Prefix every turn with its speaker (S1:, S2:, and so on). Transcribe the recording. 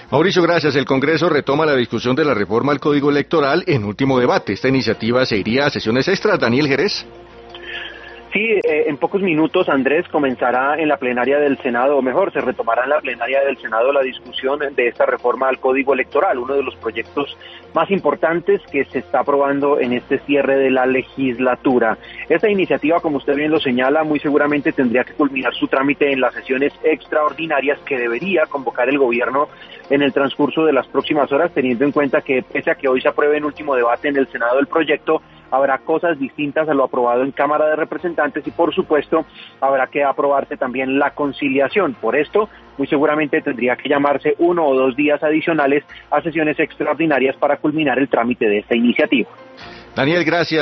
S1: Mauricio, gracias. El Congreso retoma la discusión de la reforma al Código Electoral en último debate. ¿Esta iniciativa se iría a sesiones extras? Daniel Jerez.
S2: Sí, en pocos minutos, Andrés, comenzará en la plenaria del Senado, o mejor, se retomará en la plenaria del Senado la discusión de esta reforma al Código Electoral, uno de los proyectos más importantes que se está aprobando en este cierre de la legislatura. Esta iniciativa, como usted bien lo señala, muy seguramente tendría que culminar su trámite en las sesiones extraordinarias que debería convocar el gobierno en el transcurso de las próximas horas, teniendo en cuenta que pese a que hoy se apruebe en último debate en el Senado el proyecto, habrá cosas distintas a lo aprobado en Cámara de Representantes y, por supuesto, habrá que aprobarse también la conciliación. Por esto, muy seguramente tendría que llamarse 1 o 2 días adicionales a sesiones extraordinarias para culminar el trámite de esta iniciativa.
S1: Daniel, gracias.